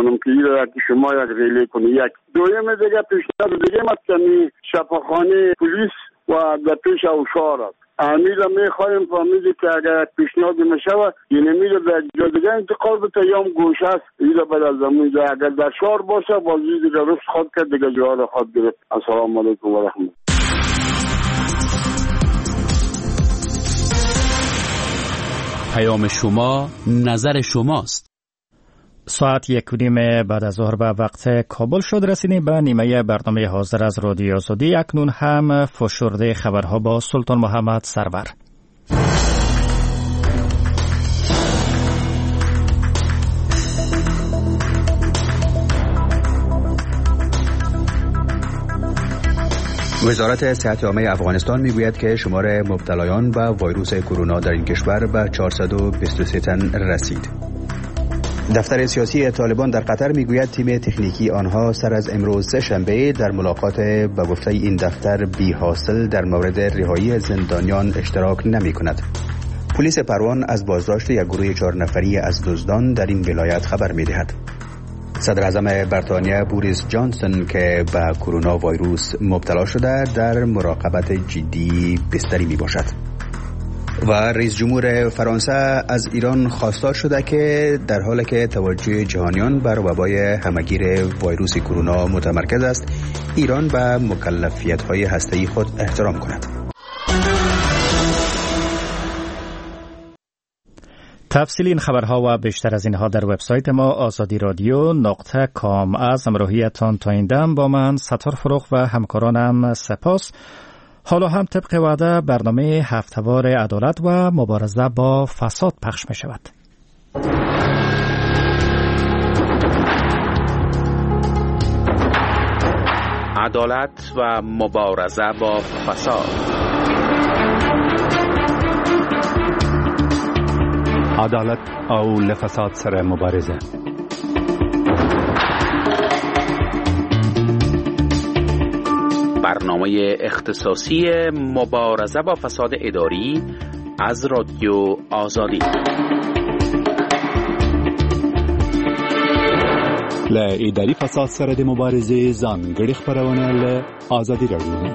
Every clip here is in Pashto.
میکنم که این که شما یک ریلی کنید. یک دویم دیگه پیشنهاد دیگه مثلا شفاخانه پلیس و در پیش اوشار است. امیل میخوایم فهمیدی که اگر پیشنهاد میشود این امیل به جای دیگه انتقال بده یا گوشه است ایلا بعد از زمین جا اگر در شهر باشه بازی دیگه روز خود کرد دیگه جوال خود گرفت. السلام علیکم و رحمت. پیام شما نظر شماست. ساعت 1:30 بعد از ظهر به وقت کابل شد. رسیدیم به نیمه برنامه حاضر از رادیو آزادی. اکنون هم فشرده خبرها با سلطان محمد سرور. وزارت صحت عامه افغانستان میگوید که شمار مبتلایان به ویروس کرونا در این کشور به 423 تن رسید. دفتر سیاسی طالبان در قطر میگوید تیم تکنیکی آنها سر از امروز سه‌شنبه در ملاقات به گفته این دفتر بی حاصل در مورد رهایی زندانیان اشتراک نمی کند. پلیس پروان از بازداشت یک گروه 4 نفری از دزدان در این ولایت خبر می دهد. صدر اعظم بریتانیا بوریس جانسون که به کرونا ویروس مبتلا شده در مراقبت جدی بستری می باشد. و رئیس جمهور فرانسه از ایران خواستار شده که در حالی که توجه جهانیان بر وبای همگیر ویروس کرونا متمرکز است، ایران به مکلفیت‌های هسته‌ای خود احترام کند. تفصیل این خبرها و بیشتر از اینها در وبسایت ما azadiradio.com. از همراهیتان تا این دم با من ستار فروغ و همکارانم سپاس. حالا هم طبق وعده برنامه هفته‌وار عدالت و مبارزه با فساد پخش می شود. عدالت و مبارزه با فساد. عدالت او لفساد سره مبارزه. برنامه اختصاصی مبارزه با فساد اداری از رادیو آزادی. ل اداري فساد سره د مبارزې ځانګړي خبرونه له آزادی رادیو.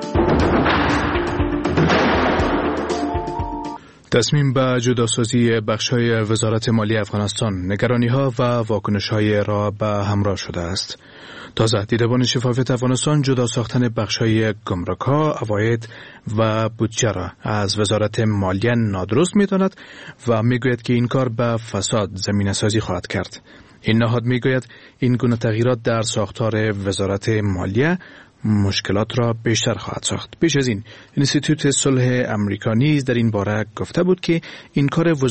تصمیم به جداسازی بخش‌های وزارت مالی افغانستان نگرانی‌ها و واکنش‌های را به همراه شده است. تازه دیدبان شفافیت افغانستان جدا ساختن بخش‌های گمرک‌ها، عواید و بودجه را از وزارت مالیه نادرست می‌داند و می‌گوید که این کار به فساد زمینه‌سازی خواهد کرد. این نهاد می‌گوید این گونه تغییرات در ساختار وزارت مالیه مشکلات را بیشتر خواهد ساخت. پیش از این انستیتوت صلح امریکا نیز در این باره گفته بود که این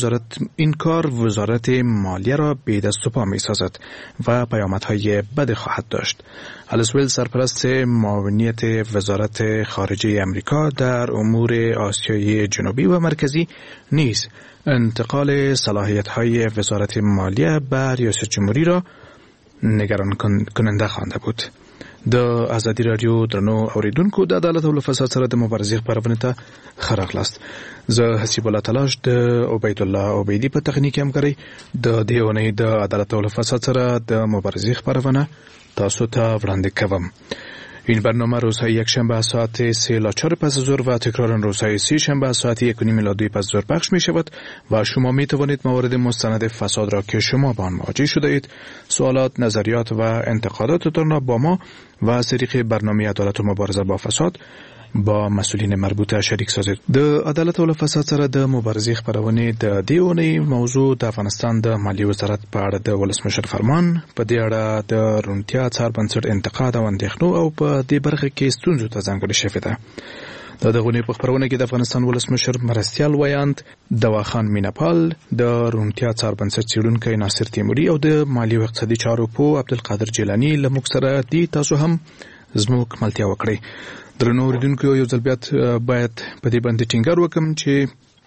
کار وزارت مالیه را به دست و پا می سازد و پیامدهای بد خواهد داشت. الیس ویلز سرپرست معاونیت وزارت خارجه امریکا در امور آسیای جنوبی و مرکزی نیز انتقال صلاحیت‌های وزارت مالیه به ریاست جمهوری را نگران کننده خوانده بود. د آزادی رادیو درنو اوریدونکو د عدالت او فساد سره د مبارزې خبرونه ته خراغلاست. زه حسیب الله تلاش د عبید الله عبیدی په تخنیک همکاري د دیونې د عدالت او فساد سره د مبارزې خبرونه تاسو ته وړاندې کوم. این برنامه روزهای یکشنبه ساعت 3 تا 4 پس از ظهر و تکرار روزهای سه شنبه ساعت 1:30 تا 2 پس از ظهر پخش می شود و شما می توانید موارد مستند فساد را که شما با آن مواجه شده اید، سوالات، نظریات و انتقاداتتان را با ما و از طریق برنامه عدالت و مبارزه با فساد با مسئولین مربوطه شریک سازید. د عدالت او فساد سره د مبارزې خبرونه د دیونې موضوع د افغانستان د مالی وزارت په اړه د ولسمشر فرمان، په دې اړه د روڼتیا څار بنسټ انتقاد او اندېښنو او په دې برخه کې ستونزو ته ځانګړې شوې ده. د دغونې په خبرونه کې د افغانستان ولسمشر مرستیال ویاند دواخان میناپال، د روڼتیا څار بنسټ څېړونکی ناصر تیموري او د مالی او اقتصادي چارو پوه عبدالقادر جیلاني له موږ سره دي. تاسو هم زموږ ملتیا وکړئ. درنو اوریدونکو، یو ځل بیا باید په دې باندې ټینګار وکړم چې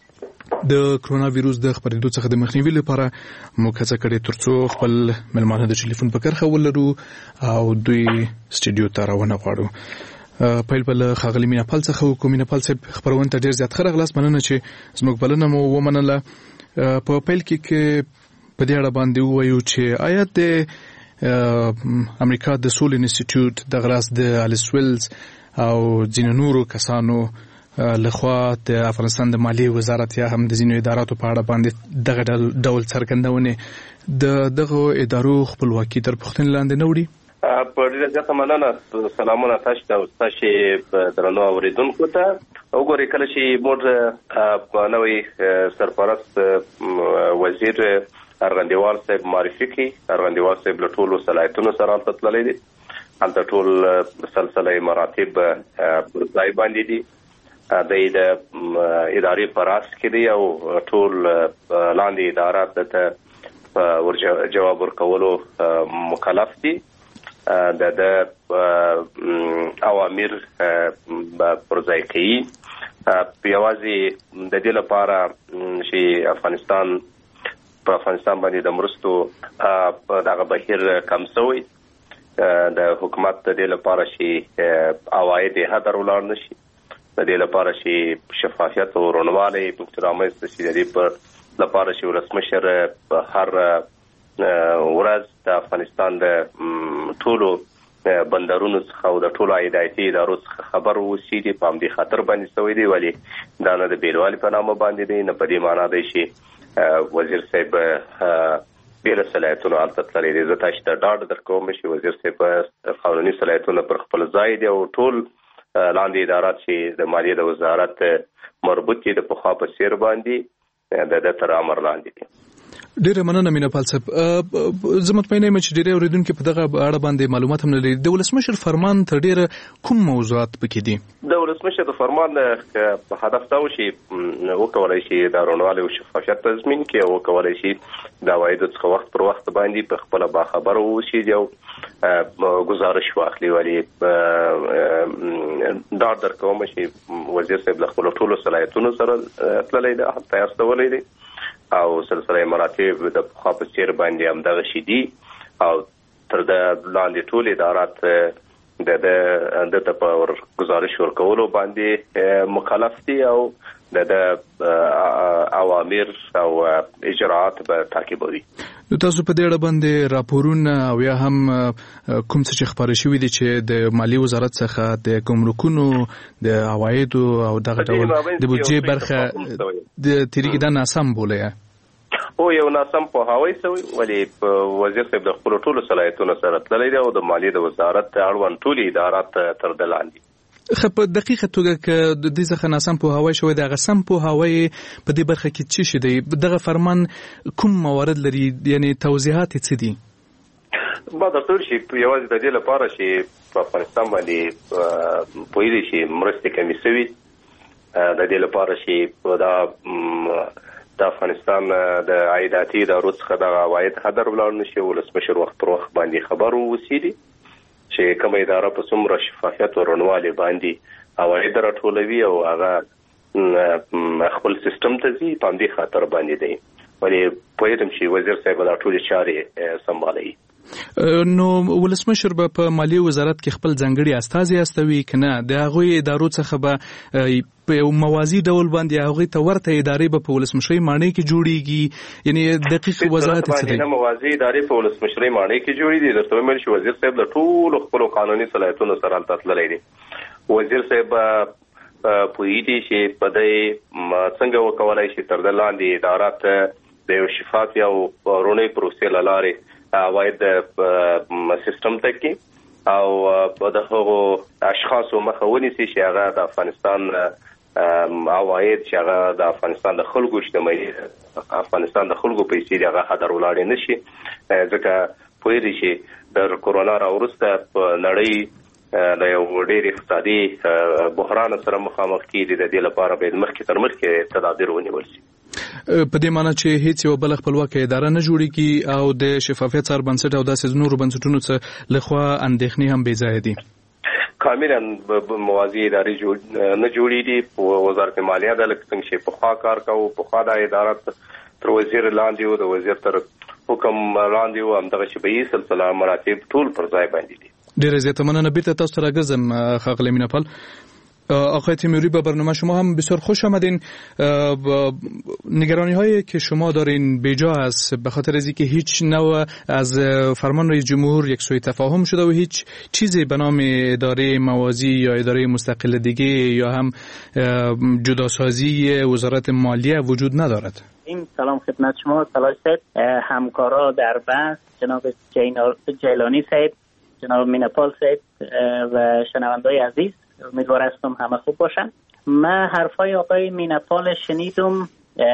د کرونا ویروس د خپرېدو څخه د مخنیوي لپاره موږ هڅه کړې ترڅو خپل مېلمانه د ټلیفون په کرښه ولرو او دوی سټډیو ته راونه غواړو. پیل بل خاغلی میناپال څخه وکړو. میناپال صاحب، خبرونه ته ډېر زیات ښه راغلاست. مننه چې زموږ بلنه مو ومنله. په پیل کې په دې اړه باندې ووایو چې آیا د امریکا د سول انسټیټیوټ د غلاس د الیس ویلز او ځینو نورو کسانو لخوا د افغانستان د مالیې وزارت یا هم د ځینو اداراتو په اړه باندې دغه ډول څرګندونې د دغه ادارو خپلواکي تر پوښتنې لاندې نه وړي. په ډېره زیاته مننه. سلامونه تاسو ته او ستاسو درنو اورېدونکو ته. وګورئ کله چې موږ نوی سرپرست وزیر ارغندیوال صاحب معرفي کړي، ارغندیوال صاحب له ټولو صلاحیتونو سره هلته تللی دی، هلته ټول سلسله مراتب پر ځای باندې دي، د ادارې په راس کې دی او ټول لاندې ادارات ته جواب ورکولو مکلف دي. د اوامر پر ځای کوي یوازې د دې لپاره چې افغانستان باندې د مرستو دغه بهیر کم شوی، د حکومت د دې لپاره چې عواید هدر ولاړ نشي، د دې لپاره چې شفافیت او روڼوالی پکې رامنځته شي، د دې پر لپاره چې ولسمشر په هر ورځ د افغانستان د ټولو بندرونو څخه او د ټولو عایداتي ادارو څخه خبر وشي، په همدې خاطر باندې شوی دی. ولې دا نه د بیلوالي په نامه باندې دی، نه په دې معنا دی چې وزیر صاحب بېله صلاحیتونو هلته تللی دی. زه تاسو ته ډاډ درکوم چې وزیر صاحب قانوني صلاحیتونه پر خپل ځای دي او ټول لاندې ادارات چې د مالیې د وزارت مربوط دي د پخوا په څېر باندې د تر امر لاندې دي. ډیره مننه میناپال صاحب. زه مطمئنه یم چې ډیره اوریدونکو په دغه اړه باندې معلومات هم نه لري. د ولسمشر فرمان تر ډیره کوم موضوعات پکې دي؟ د ولسمشر فرمان په هدف دا و چې وکولای شي د روڼوالي او شفافیت تضمین کړي او وکولای شي د عوایدو څخه وخت پر وخت باندې په خپل باخبر اوسي او گزارش واخلي. ولی دا درکوم چې وزیر صاحب له خپل ټولو صلاحیتونو سره تللی دی، هلته استولی دی او سلسله مراتب د پخوا په څېر باندې همدغه شي دي او تر د لاندې ټول ادارات د په گزارش ورکولو باندې مکلف دي او د اوامر او اجراءات به تعقیبوي. نو تاسو په دې اړه باندې راپورونه او یا هم کوم څه چې خبرې شوي دي چې د مالیې وزارت څخه د ګمرکونو د عوایدو او دغه ډول د بودجې برخه د تیریږي دا ناسم بوله او یو ناسم پوهاوی شوی، ولی وزیر صاحب د خپل ټولو صلاحیتونو سره تللی دی او د مالیې د وزارت اړوند ټولې ادارات تر د لاندې. په دقیقه توګه که د دې څخه ناسم پوهاوی شوی دی، هغه سم پوهاوی په دې برخه کې څه شی دی؟ دغه فرمان کوم موارد لري، یعنی توضیحات څه دي؟ با درته ویل شي یوازې د دې لپاره چې په افغانستان باندې پوهېدی چې مرستې کمې شوي، د دې لپاره چې دا د افغانستان د عایداتي ادارو څخه د عواید هدر ولاړ نشي، ولسمشر وخت پر وخت باندې خبر ووسي چې کومه اداره په څومره شفافیت او روڼوالي باندې عواید راټولوي او هغه خپل سیستم ته ځي، په همدې خاطر باندې دی. ولې پوهېدم چې وزیر صاحب دا ټولې چارې سمبالوي. نو ولسمشر به په مالیې وزارت کې خپل ځانګړي استازي استوي که نه؟ د هغوی ادارو څخه به په یو موازي ډول باندې هغوی ته ورته ادارې به په ولسمشرۍ ماڼۍ کې جوړیږي؟ یعنی دقیق وضاحت څه دی؟ موازي ادارې په ولسمشرۍ ماڼۍ کې جوړې دي. درته ویل چې وزیر صاحب له ټولو خپلو قانوني صلاحیتونو سره هلته تللی دی. وزیر صاحب پوهېږي چې په دې څنګه وکولای شي تر د لاندې ادارات د یو شفاف او روڼې پروسې له لارې عواید سیستم ته کې او د هغو اشخاصو مخه ونیسي چې هغه د افغانستان عواید چې هغه د افغانستان د خلکو شتمني، افغانستان د خلکو پیسې دي، هغه هدر ولاړې نشي. ځکه پوهېږي چې د کورونا راوروسته په نړۍ د یو ډېر اقتصادي بحران سره مخامخ کېږي. د دې لپاره باید مخکې تر مخکې تدابیر ونیول شي. په دې معنی چې هیڅ یو بل خپلواکه اداره نه جوړیږي او د شفافیت سره بنسټ او داسې نورو بنسټونو څخه لخوا اندېښنې هم بې ځایه دي. کاملا موازي ادارې نه جوړېږي. وزارت مالیه د لکه څنګه چې پخوا کار کوو، پخوا د ادارات تر وزیر لاندې و، د وزیر تر حکم لاندې و، همدغه شبهي سلسله مراتب ټول پر ځای باندې دي. ډېره زیاته مننه. بیرته تاسو ته راګرځم ښاغلی میناپال. آقای تیموری، به برنامه شما هم بسیار خوش آمدین. نگرانی هایی که شما دارین بیجا است، به خاطر از اینکه هیچ نوع از فرمان رئیس جمهور یک سوء تفاهم شده و هیچ چیزی به نام اداره موازی یا اداره مستقل دیگه یا هم جداسازی وزارت مالیه وجود ندارد. این سلام خدمت شما سلام سید، همکارا در بحث جناب جیلانی سید، جناب مینپال سید و شنوندای عزیز، امیدوار هستم همه خوب باشن. من حرفای آقای مینپال شنیدم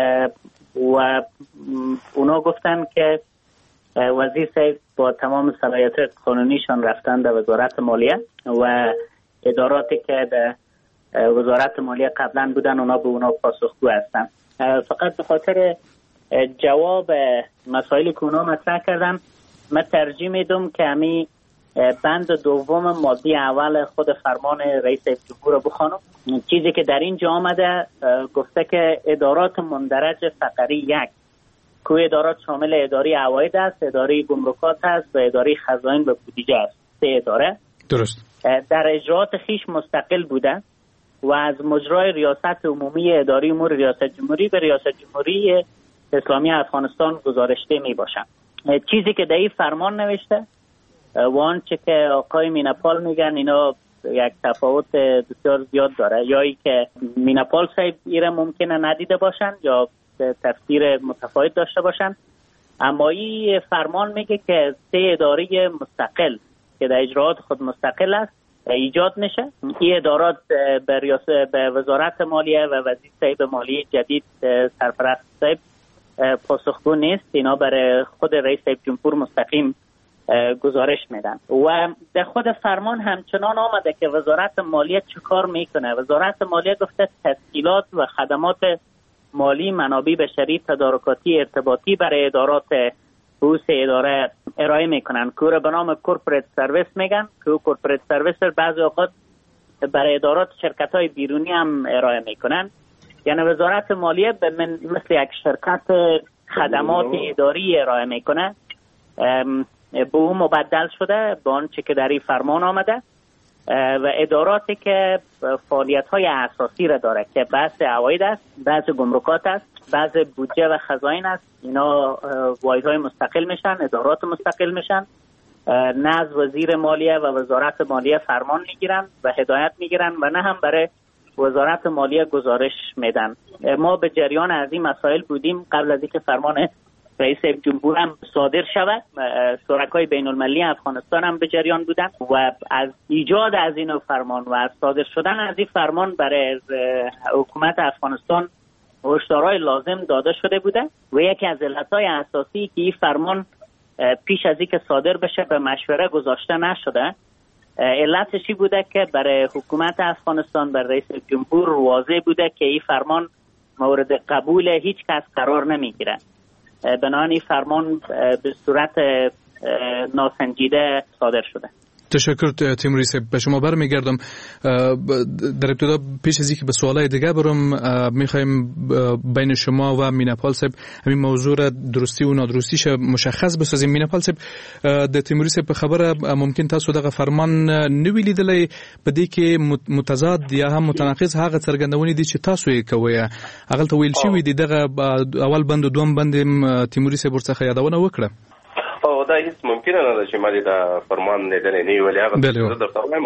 و اونا گفتن که وزیر سید با تمام صلاحیت قانونیشان رفتن در وزارت مالیه و اداراتی که در وزارت مالیه قبلا بودن اونا به اونا پاسخگو هستن. فقط به خاطر جواب مسائلی که اونا مطرح کردن من ترجیح میدم که همی بند دوم ماده اول خود فرمان رئیس جمهور رو بخوانم. چیزی که در اینجا آمده گفته که ادارات مندرج فقره 1 که ادارات شامل اداره عواید است، اداره گمرکات است و اداره خزائن و بودجه است. 3 اداره درست در اجرات خیش مستقل بوده و از مجرای ریاست عمومی اداره امور ریاست جمهوری به ریاست جمهوری اسلامی افغانستان گزارشته می باشند. چیزی که در این فرمان نوشته و آنچه که آقای مینپال میگن اینا یک تفاوت بسیار زیاد داره، یا ای که مینپال صاحب ایره ممکنه ندیده باشن یا تفسیر متفاوت داشته باشن. اما این فرمان میگه که 3 اداره مستقل که در اجراات خود مستقل است ایجاد میشه. این ادارات به وزارت مالیه و وزیر صاحب مالیه جدید سرپرست صاحب پاسخگو نیست، اینا برای خود رئیس جمهور مستقیم گزارش میدن. و در خود فرمان همچنان آمده که وزارت مالیه چه کار میکنه. وزارت مالیه گفته تسهیلات و خدمات مالی، منابع بشری، تدارکاتی، ارتباطی برای ادارات بوس اداره ارائه میکنن که به نام کورپوریت سرویس میگن، که کورپوریت سرویس بعضی اوقات برای ادارات شرکت های بیرونی هم ارائه میکنن. یعنی وزارت مالیه مثل یک شرکت خدمات اداری ارائه میکنه، به اون مبدل شده به آنچه که در این فرمان آمده. و اداراتی که فعالیت‌های اساسی را داره که بحث عواید است، بحث گمرکات است، بحث بودجه و خزائن است، اینا واحدهای مستقل میشن، ادارات مستقل میشن. نه از وزیر مالیه و وزارت مالیه فرمان میگیرن و هدایت میگیرن و نه هم برای وزارت مالیه گزارش میدن. ما به جریان از این مسائل بودیم قبل از اینکه فرمان رئیس جمهور هم صادر شود. شرکای بین المللی افغانستان هم به جریان بودن و از ایجاد از این فرمان و از صادر شدن از این فرمان برای حکومت افغانستان هشدارهای لازم داده شده بوده و یکی از علتهای اساسی که این فرمان پیش از اینکه صادر بشه به مشوره گذاشته نشده، علتشی بوده که برای حکومت افغانستان، برای رئیس جمهور واضح بوده که این فرمان مورد قبول هیچ کس قرار نمیگیره. بنابراین فرمان به صورت ناسنجیده صادر شده. تشکر تیموری صاحب. به شما برمیگردم. در ابتدا پیش از اینکه به سوالای دیگه برم میخوایم بین شما و مینپال صاحب همین موضوع را درستی و نادرستیش مشخص بسازیم. مینپال صاحب، د تیموری صاحب خبره ممکن تاسو دغه فرمان نوی لیدلی په دې کې متضاد یا هم متناقض هغه څرګندونې دي چې تاسو یې کوئ. هغه ته ویل شوي دي دغه اول بند او دوم بند تیموری صاحب ورڅخه یادونه وکړه. او دا هیڅ ممکن نه ده چې ما دا فرمان نه دنه ویلي. هغه درته وایم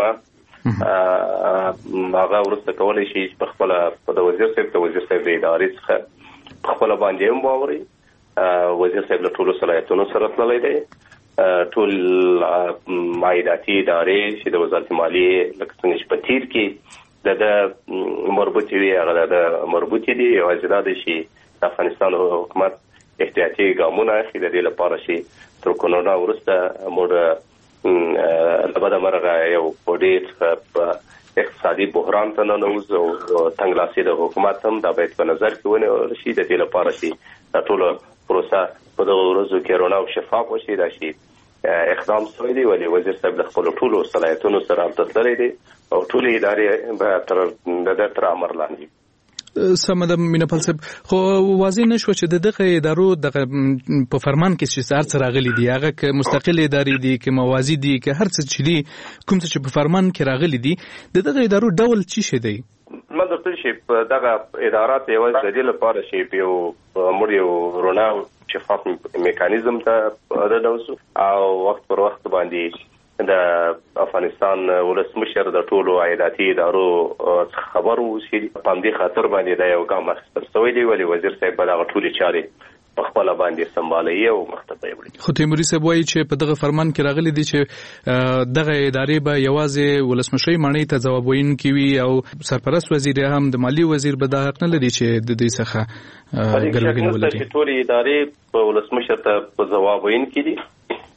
هغه ورسته کولی شي په خپل د وزیر صاحب د ادارې څخه په خپل باندې هم باوري. وزیر صاحب له ټولو صلاحیتونو سره تللی دی. ټول عایداتي ادارې چې د وزارت مالیې لکه څنګه چې په تیر کې د مربوطې وي هغه د مربوطې دي. یوازې دا دی چې د افغانستان حکومت احتیاطي ګامونه اخلي د دې لپاره چې تر کرونا وروسته موږ له بده مرغه یو ډېر اقتصادي بحران ته ننوځو او تنګلاسي د حکومت هم دا باید په نظر کې ونیول شي د دې لپاره چې دا ټوله پروسه په دغه ورځو کې روڼه او شفاف وشي. دا شي اقدام شوی دی ولې وزیر صاحب د خپلو ټولو صلاحیتونو سره هلته تللی دی او ټولې ادارې به تر امر لاندې. سم د مینپال صاحب خو واضح نشو چې دغه ادارو دغه په فرمان کې چې هر څه راغلي دي هغه ک مستقل ادارې دي ک موازی دي ک هر څه چې دي کوم څه چې په فرمان کې راغلي دي دغه ادارو ډول چی شي دی مطلب چې دغه ادارات یو د دې لپاره چې یو موږ یو رونا شفاف میکانیزم ته راوځو او وخت پر وخت باندې د افغانستان ولسمشر د ټولو عایداتي ادارو خبر وشي په دې خاطر باندې د یو ګام اخیستل شوی دی ولی وزیر صاحب دغه ټولې چارې په خپل باندې سمبالي او مخته وړي. خو تیموري صاحب وایي چې په دغه فرمان کې راغلي دي چې دغه ادارې به یوازې ولسمشر معنی ته ځواب ویونکي وي او سرپرست وزیر هم د مالی وزیر به دا حق نه لري چې د دې څخه ګرځېدل ولري. ټولې ادارې په ولسمشر ته په ځواب ویونکي دي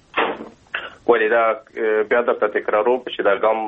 ولی دا بیا د تکرارو چې دا ګام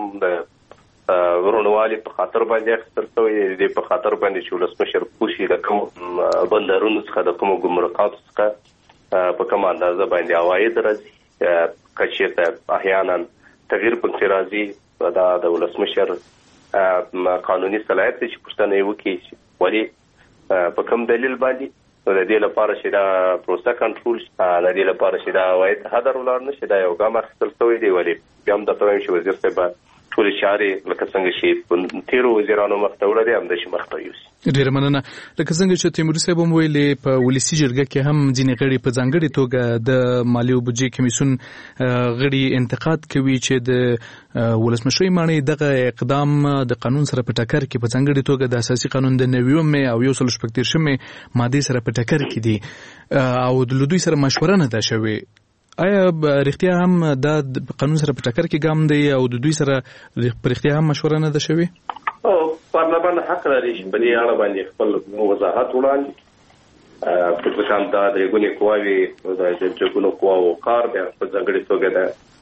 د ورونوالي په خاطر باندې اخیستل شوی دی په خاطر باندې چې ولسمشر پوښي د کوم بندرونو څخه د کوم ګمرکاتو څخه په کوم اندازه باندې عواید راځي کچېته احیانا تغییر پکې راځي دا د ولسمشر قانوني صلاحیت چې پښتنه وکړي ولی په کوم دلیل باندې د دې لپاره چې دا پروسه کنټرول شي د دې لپاره چې دا وایي هدر ولر نشي دا یو ګام اخیستل شوی دی ولی بیا هم د تویم چې وزیر صاحب ټول چارې لکه څنګه چې تیرو وزیرانو مخته وړي هم د شي مخته یوسي. ډیر مننه. لکه څنګه چې تیموري صاحب هم ویلي په ولسی جرګه کې هم ځینې غړي په ځانګړي توګه د مالی او بودجې کمیسیون غړي انتقاد کوي چې د ولسمشر معنی دغه اقدام د قانون سره په ټکر کې په ځانګړي توګه د اساسي قانون د 90 او 113 ماده سره په ټکر کې دي او د لودوی سره مشوره نه ده شوې. آیا رښتیا هم د قانون سره په ټکر کې ګام دی او د دوی سره په رښتیا هم مشوره نه ده شوې؟ او پارلمان حق لري چې په دې اړه باندې خپل وضاحت وړاندې په ځکه دا د ګونې قواوي د جګونو قواو کار بیا په ځانګړي توګه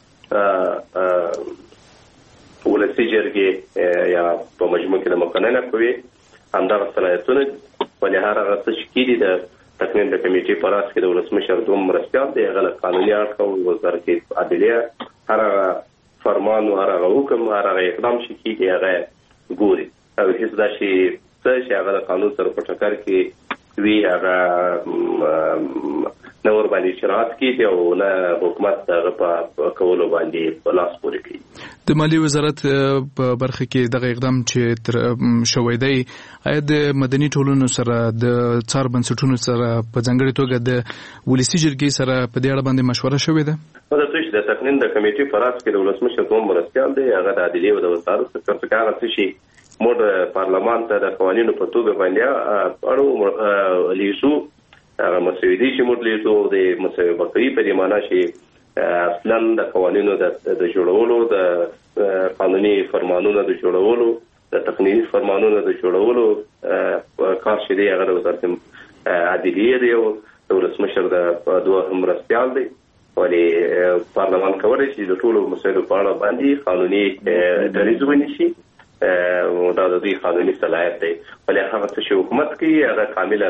ده ولسی جرګې یا په مجموع کې د مقننه کوي همدغه صلاحیتونه ولې هر هغه څه چې کېدي د تقنین د کمیټې په راس کې د ولسمشر دوم مرستیال دی هغه قانوني اړخ او وزارت عدلیه هر هغه فرمان او هر هغه حکم هر هغه اقدام چې کیږي هغه ګوري او هیڅ دا چې هغه د قانون سره په ټکر کې وی هغه نور باندې شرایط کیږي او نه حکومت هغه په کولو باندې په لاس پورې کوي. د مالی وزارت په برخه کې دغه اقدام چې شوی دی آیا د مدني ټولنو سره د څار بنسټونو سره په ځانګړي توګه د ولسی جرګې سره په دې اړه باندې مشوره شوې ده؟ دا څه د تقنین د کمیټې په راس کې د ولسمشر دوم مرستیال دی هغه د عدلیه او د وزارت سکرټر څه شي موږ پارلمان ته د قوانینو په توګه باندې اړو لیسو هغه مسودي چې موږ لیسو د مسودي بقري په دې معنی چې اصلا د قوانینو د جوړولو د قانوني فرمانونو د جوړولو د تقنیني فرمانونو د جوړولو کار شې دی هغه د وزارت عدلیه دی او د ولسمشر د دوه مرستیال دی ولی پارلمان کولای شي د ټولو مسایلو په اړه باندې قانوني دریځ ونیسي دا د دې قانوني صلاحیت دی ولی هغه چې حکومت کوي هغه کاملا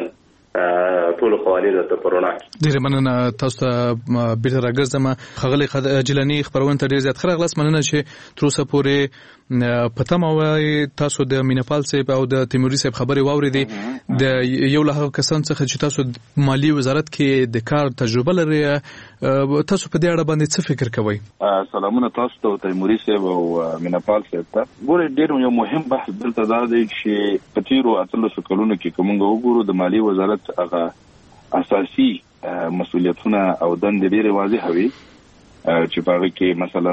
ټول قوانینو ته پرونا کی. ډیر مننه تاسو ته بیرته راګرځم خغلی جلانی خبرونه ته ډیر زیات خلاص مننه چې تر اوسه پورې پته مو تاسو د مینپال صاحب او د تیموري صاحب خبري واوریدي د یو له کسان څخه چې تاسو مالی وزارت کې د کار تجربه لري تاسو په دې اړه باندې څه فکر کوئ؟ سلامونه تاسو ته تیموري صاحب او مینپال صاحب ته. ګوره ډیر یو مهم بحث دلته دا دی چې په تیرو 13 کلونو کې کومه وګورو د مالی وزارت هغه اساسي مسؤلیتونه او دندې ډېرې واضحه وي چې په هغه کې مثلا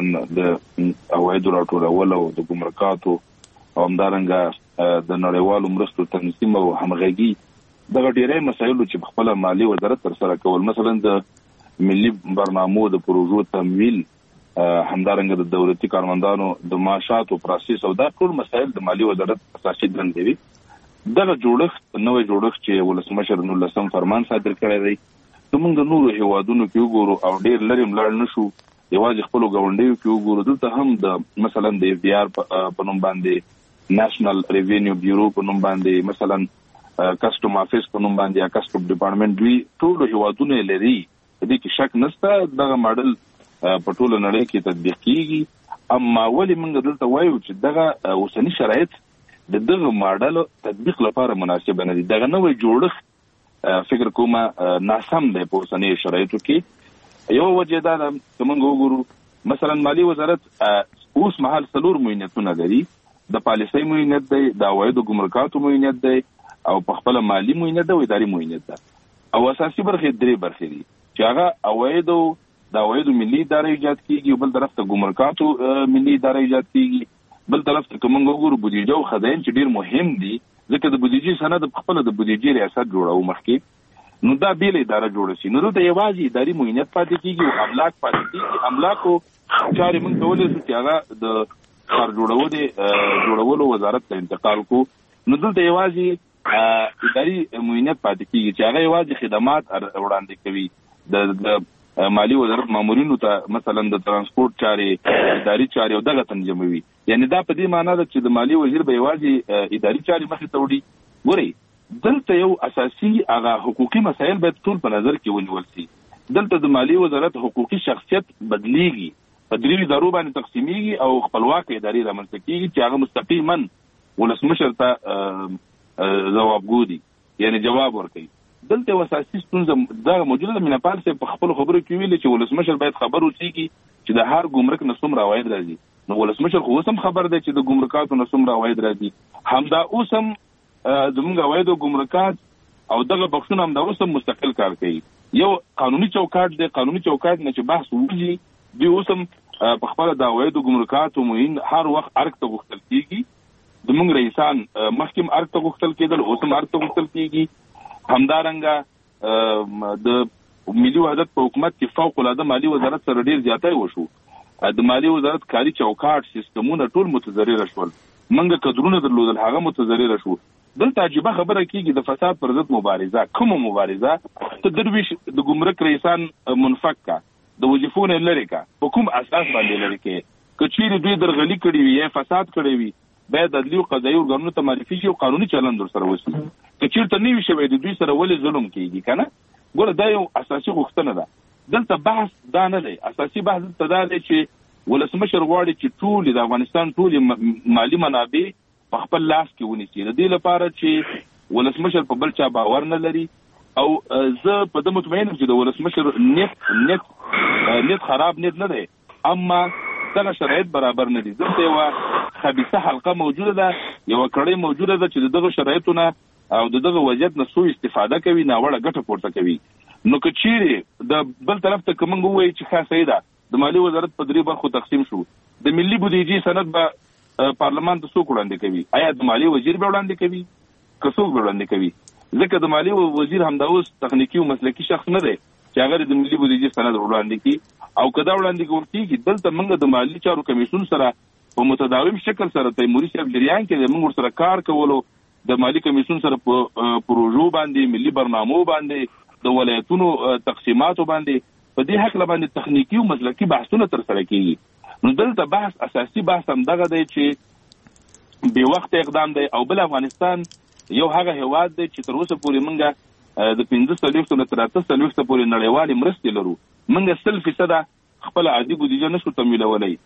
د عوایدو راټولول او د ګمرکاتو او همدارنګه د نړیوالو مرستو تنظیم او همغږي دغه ډېرې مسایلو چې په خپل مالی وزارت تر سره کول مثلا د ملي برنامو د پروژو تمویل همدارنګه د دولتي کارمندانو د معاشاتو پروسس او دا ټول مسایل د مالی وزارت اساسي دندې وي. دغه جوړښت نوې جوړښت چې ولسمشر نو لسم فرمان صادر کړی دی موږ د نورو هیوادونو کې وګورو او ډېر لري ملاړ نشو یوازې خپل غونډیو کې وګورو دلته هم د مثلا د اف بي ار په نوم باندې نېشنل ریوینیو بیورو په نوم باندې مثلا کسټم افیس په نوم باندې یا کسټم ډپارټمنټ دوی ټول هیوادونه لري دې کې شک نشته دغه ماډل په ټول نړۍ کې تطبیق کیږي اما ولې موږ دلته وایو چې دغه اوسنی شرایط د دغه ماډل تطبیق لپاره مناسب نه دي. دغه نوې جوړښت فکر کوم ناسم دی په اوسنیو شرایطو کې. یو وجه دا ده چې موږ وګورو مثلا مالی وزارت اوس مهال 4 معاینتونه لري. د پالیسۍ معاینت دی، د عوایدو ګمرکاتو معاینت دی، او په خپل مالی معاینت دی او اداري معاینت ده. او اساسي برخې 3 برخې دي چې هغه د عوایدو ملي اداره ایجاد کیږي، بل طرف ته ګمرکاتو ملي اداره ایجاد کیږي، بل طرف ته کوم وګورو بودیجه او خزاین چې ډیر مهم دي ځکه د بودیجې سند په خپل د بودیجې ریاست جوړو مخکې نو دا بیل اداره جوړ شي. نو د یوازې اداري معاینت پاتې کیږي او املاک پاتې کیږي. املاکو چارې موږ کولای شو چې هغه د ښار جوړولو وزارت ته انتقال کو. نو دلته یوازې اداري معاینت پاتې کیږي چې هغه یوازې خدمات وړاندې کوي. د مالی وزارت مامورینو ته مثلا د ترانسپورت چارې، اداري چارې او دغه تنظیموي. یعنی دا په دې معنی ده چې د مالی وزیر به یوازې اداري چارې مخې ته وړي. ګورئ دلته یو اساسي هغه حقوقي مسایل باید ټول په نظر کې ونیول شي. دلته د مالی وزارت حقوقي شخصیت بدلیږي، په 3 ادارو باندې تقسیمیږي او خپلواک ادارې رامنځته کیږي چې هغه مستقیما ولسمشر ته ځوابګو دي، یعنی جواب ورکوي. دلته اساسي ستونزه دا موجوده ده. میناپال صاحب په خپل خبرو کې ویلي چې ولسمشر باید خبر اوسېږي چې د هر ګمرک نه څومره عواید راځي. نو ولسمشر خو اوس هم خبر دی چې د ګمرکاتو نه څومره عواید راځي. همدا اوس هم زموږ عواید او ګمرکات او دغه بخښونه همدا اوس هم مستقل کار کوي. یو قانوني چوکاټ دی، قانوني چوکاټ نه چې بحث وږي دوی اوس هم په خپل د عواید او ګمرکاتو معین هر وخت ارګ ته غوښتل کیږي. زموږ رئیسان مخکې ارګ ته غوښتل کېدل، اوس هم ارګ ته غوښتل کیږي. همدارنګه د ملي وحدت په حکومت کې فوق العاده مالی وزارت سره ډیر زیاتای وشو. د مالی وزارت کاري چوکاټ سیستمونه ټول متضرر شول. منګه کډرونه درلودل هغه متضرر شو. دلته عجیبه خبره کیږي د فساد پر ضد مبارزه، کومه مبارزه؟ ته درویش د ګمرک رئیسان منفک کا، د وظیفونو لری کا، په کوم اساس باندې لری کې؟ کچېری دوی درغلي کړی وي یا فساد کړی وي باید عدلي او قضایي ورګانونو ته معرفي شي او قانوني چلند سره وشي. کچېرته نه وي شوی د دوی سره ولې ظلم کیږي کنه؟ ګوره دا یو اساسي غوښتنه ده. دلته بحث دا نه دی. اساسي بحث دلته دا دی چې ولسمشر غواړي چې ټول د افغانستان ټول مالی منابع په خپل لاس کې ونیسي. د دې لپاره چې ولسمشر په بل چا باور نه لري او زه په دې مطمئن یم چې د ولسمشر نیت خراب نیت نه دی، اما دغه شرایط برابر نه دي. دلته یو خبيثه حلقه موجوده ده، یو کړۍ موجوده ده چې دغه شرایطونه او دغه وضعیت نه سوء استفاده کوي، ناوړه ګټه پورته کوي. نو کچېری د بل طرف ته کوم وایي چې خاصه ده د مالی وزارت په 3 برخو تقسیم شو، د ملي بودیجې سند به پارلمان ته څوک وړاندې کوي؟ آیا د مالی وزیر به وړاندې کوي؟ که څوک به وړاندې کوي؟ ځکه د مالی وزیر همدا اوس تخنیکی او مسلکی شخص نه دی چې هغه د ملي بودیجې سند وړاندې کوي. او کدا وړاندې کول کیږي دلته موږ د مالی چارو کمیشن سره په متداوم شکل سره تیموري صاحب جریان کې موږ سره کار کولو، د مالی کمیشن سره په پروژو باندې، ملي برنامو باندې، د ولایتونو تقسیماتو باندې په دې حق باندې تخنیکی او مسلکی بحثونه تر سره کیږي. نو دلته بحث اساسي بحث هم دغه دی چې به وخت اقدام دی. او بل افغانستان یو هغه هواد دی چې تر اوسه پورې موږ د 15 نه تر 30 پورې نړیوالې مرستې لرو. موږ 100% خپل عادي بودیجه نشو تمویلولای.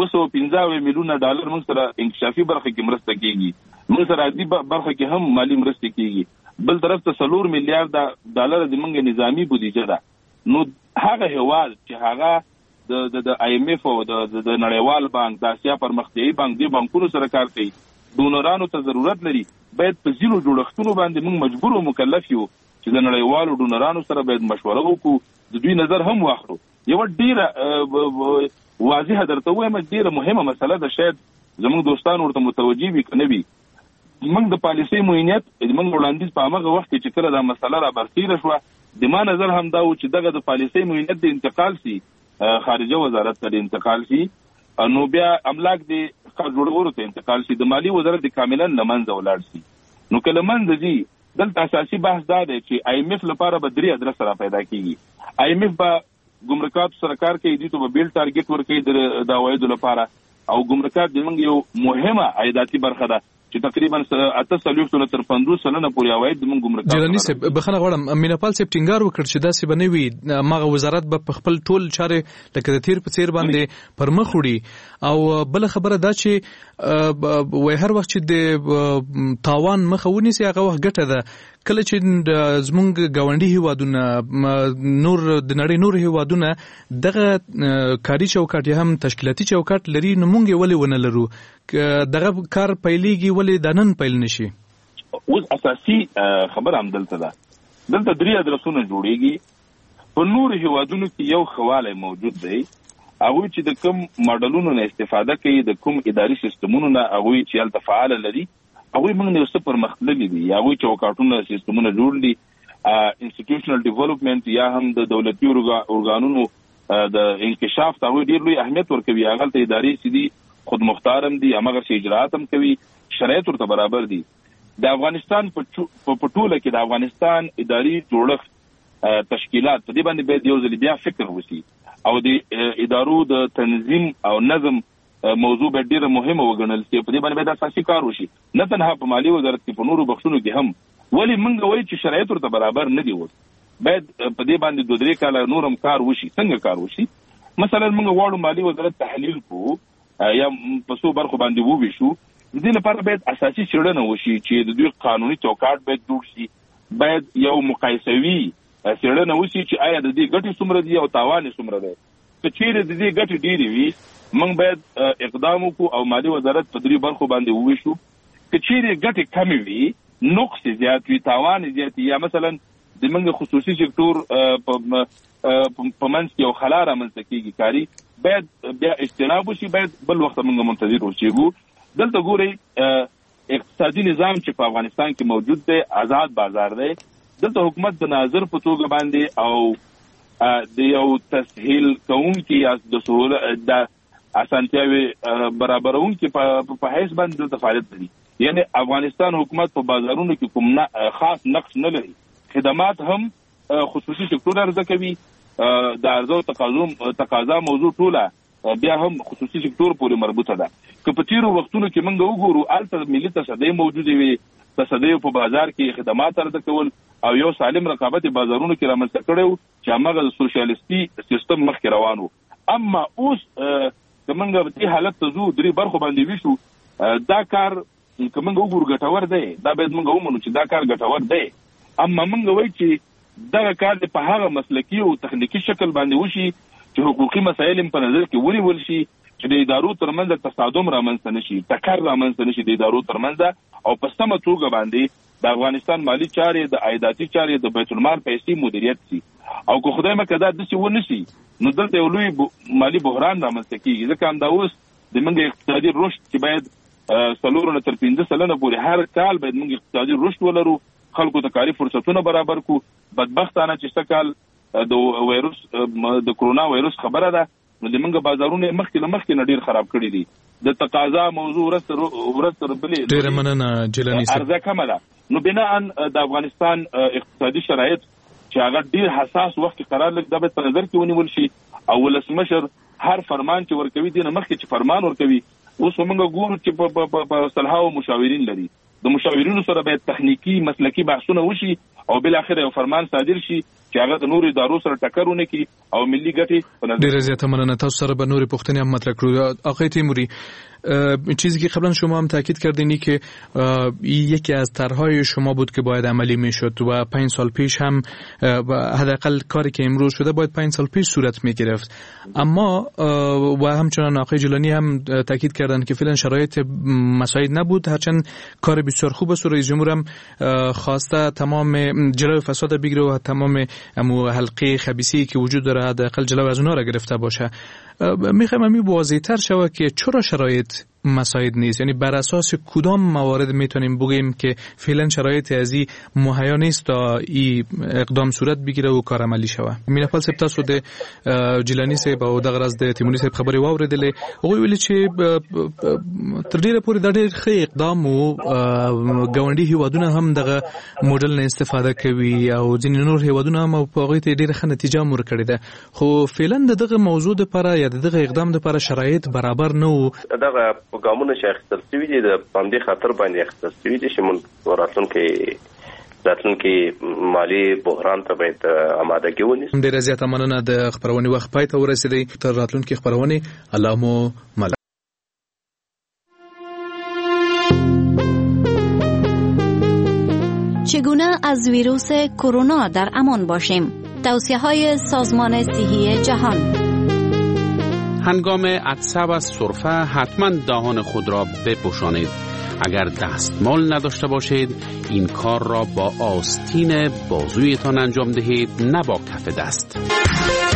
215 میلیونه ډالر موږ سره انکشافي برخه کې مرسته کیږي، موږ سره عادي برخه کې هم مالی مرسته کیږي. بل طرف ته 4 میلیارډ ډالر د موږ نظامی بودیجه ده. نو هغه هواد چې هغه د آی ایم ایف او د نړیوال بانک، د اسیا پرمختیایي بانک، د بانکونو سره کار کوي، ډونرانو ته ضرورت لري. باید په ځینو جوړښتونو باندې موږ مجبور او مکلف یو چې د نړیوالو ډونرانو سره باید مشوره وکړو، د دوی نظر هم واخلو. یو ډیره واضحه درته وایم، ډیره مهمه مسله ده، شاید زموږ دوستان ورته متوجي وي کنه وي. موږ د پالیسۍ معاینت موږ وړاندیز په هغه وخت کې چې کله دا مسله را برسېره شوه، د ما نظر هم دا و چې دغه د پالیسۍ معاینت د انتقال سي خارجه وزارت ته انتقال سي، نو بیا املاک د ښار جوړولو ته انتقال سي، د مالی وزارت کاملا لمنځه ولاړ سي. نو کله منځه ځي دلته اساسي بحث دا دی چې آی ایم ایف لپاره به 3 ادرس را پیدا کیږي. آی ایم ایف به ګمرکاتو سره کار کوي، دوی ته به بیل ټارګټ ورکوي د عوایدو لپاره، او ګمرکات زموږ یو مهمه عایداتي برخه ده. چې تقریبا 8 تر 50 سلنه پورې عواید موږ ګمرک جیلانی صاحب بخنه غواړم میناپال صاحب ټینګار وکړ چې داسې بنوي مغه وزارت به خپل ټول چارې لکه د تیر په څیر باندې پر مخ وړي او بل خبره دا چې وای هر وخت چې د تاوان مخاوني سي هغه وخت ګټه ده کله چې زمونږ گاونډي هیوادونه نور د نړۍ نور هیوادونه دغه کاري چوکاټ هم تشکیلاتي چوکاټ لري نو مونږ ولې ونه لرو دغه کار پیلېږي ولې د نن پیل نشي اوس اساسي خبر هم دلته ده دلته 3 ادرسونه جوړیږي په نور هیوادونو کې یو خواله موجود دی هغه چې د کوم ماډلونو نه استفاده کوي د کوم اداري سیستمونو نه هغه چې الته فعال لري هغه موږ نه اوسه پر مختلفي دي هغه چوکاټونه سیستمونه جوړ دي انسټیټیوشنل ډیولپمنٹ یا هم د دولتي اورګانونو د انکشاف ته ډیر لوی اهمیت ورکوي هغه ته اداري سيدي خود مختارم دي هغه چې اجرات هم کوي شرایط ورته برابر دي د افغانستان په ټوله کې د افغانستان اداري جوړښت تشکیلات په دې باندې به یو ځل بیا فکر وشي او د ادارو د تنظیم او نظم موضوع به ډیره مهمه وګڼل شي په دې باندې د اساسي کار وشي نه تنها په مالی وزارت کې په نورو بخښونو کې هم ولی موږ وایو چې شرایط ورته برابر نه دي باید په دې باندې 2-3 کال نورم کار وشي څنګه کار وشي مثلا موږ غواړو مالی وزارت تحلیل کو یا په څو برخو باندې وویشو د دې لپاره باید اساسي څېړنه وشي چې د دوی قانوني چوکاټ باید جوړ شي باید یو مقایسوي څېړنه وشي چې آیا د دې ګټې څومره دي او تاوان څومره دی که چیرې د دې ګټې ډېرې وي موږ باید اقدام وکړو او مالي وزارت په 3 برخو باندې وویشو که چیرې ګټې کمې وي نقص زیات وي تاوان زیات یا مثلا د موږ خصوصي سکتور په منځ کې یو خلا رامنځته کېږي کاري باید بیا اجتناب وشي باید بل وخت موږ منتظر اوسېږو دلته ګورئ اقتصادي نظام چې په افغانستان کې موجود دی آزاد بازار دی دلته حکومت د ناظر په توګه باندې او د یو تسهیل کوونکي یا د اسانتیاوي برابرونکي په حیث باندې دلته فعالیت لري یعنی افغانستان حکومت په بازارونو کې کوم خاص نقش نه لري خدمات هم خصوصي سکتور عرضه کوي د عرضه تقاضا موضوع ټوله بیا هم خصوصي سکتور پورې مربوطه ده که په تیرو وختونو کې موږ وګورو البته ملي تصدۍ موجوده وي تصدۍ په بازار کې خدمات عرضه کول او یو سالم رقابت بازارونو کې رامنځته کړو چې هغه د سوشلیستي سیستم مخکې روانو اما اوس کومه په حالت ته زو 3 برخو باندې وشو دا کار کومه وګورو ګټور دی دا باید موږ ومنو چې دا کار ګټور دی اما موږ وایو چې دا کار په هغه مسلکي او تخنیکی شکل باندې وشي چې حقوقي مسایل په نظر کې ونیول شي چې د ادارو ترمنځ تصادم رامنځته نشي ټکر رامنځته نشي د ادارو ترمنځ او په سمه توګه باندې د افغانستان مالی چارې د عایداتي چارې د بیت المال پیسې مدیریت شي او که خدای مکه دا داسې ونشي نو دلته یو لوی مالی بحران رامنځته کېږي ځکه همدا اوس د موږ اقتصادي رشد چې باید 4 تر 15 سلنه پورې هر کال باید موږ اقتصادي رشد ولرو خلکو ته کاري فرصتونه برابر کو بدبختانه چې سکال د وایروس د کرونا وایروس خبره ده نو د موږ بازارونه مخکې ډیر خراب کړي دي د تقاضا موضوع ورسره بلې ډیر مننه جیلانی صاحب ارزه کمه ده نو بناء د افغانستان اقتصادي شرایط چې هغه ډیر حساس وخت قرار لګ د په نظر کې ونیول شي او ولسمشر هر فرمان چې ورکوي دینه مخکې چې فرمان ورکوي اوس موږ ګورو چې په صلاحو مشاورین لري د مشاورینو سره باید تخنیکی مسلکی بحثونه وشي او بل اخر یو فرمان صادر شي چې هغه د نورو ادارو سره ټکر ونه کړي او ملي ګټې ډیر زیاته مننه تاسو سره به نورې پوښتنې هم مطرح کړو آقای تیموری چیزی که قبلا شما هم تاکید کردینی که یکی از طرحهای شما بود که باید عملی میشد و 5 سال پیش هم حداقل کاری که امروز شده باید 5 سال پیش صورت میگرفت اما و همچنان آقای جیلانی هم تاکید کردند که فعلا شرایط مساعد نبود هرچند کار بسیار خوب است و رئیس جمهور هم خواسته تمام جلوی فساد بگیره و تمام حلقه خبیثی که وجود داره حداقل جلوی از اونها را گرفته باشه میخوایم واضح‌تر شود که چرا شرایط مساعد نیست یعنی بر اساس کدام موارد میتونیم بگیم که فعلا شرایط ازی مهیا نیست تا این اقدام صورت بگیره و کار عملی شود مینپال سپتا سو د جیلانی صاحب او دغه راز د تیموری صاحب خبري واوریدلې هغه ویل چې تر ډیره پورې د ډیر ښه اقدام او ګاونډي هیوادونه هم دغه موډل نه استفاده کوي او ځینې نور هیوادونه هم په هغه ته ډیره ښه نتیجه ورکړې ده خو فعلا دغه موضوع لپاره یا دغه اقدام لپاره شرایط برابر نه وو دغه ګامونه چې اخیستل شوي دي د باندې خطر باندې اخیستل شوي دي چې موږ راتلونکي مالي بحران ته باید آمادګي ونیسو. ډېره زیاته مننه. د خپرونې وخت پای ته ورسېدی. تر راتلونکي خپرونې الله مو مل. چگونه از ویروس کرونا در امان باشیم؟ توصیه‌های سازمان صحی جهان. هنگام عطسه و سرفه حتما دهان خود را بپوشانید. اگر دستمال نداشته باشید این کار را با آستین بازویتان انجام دهید، نه با کف دست.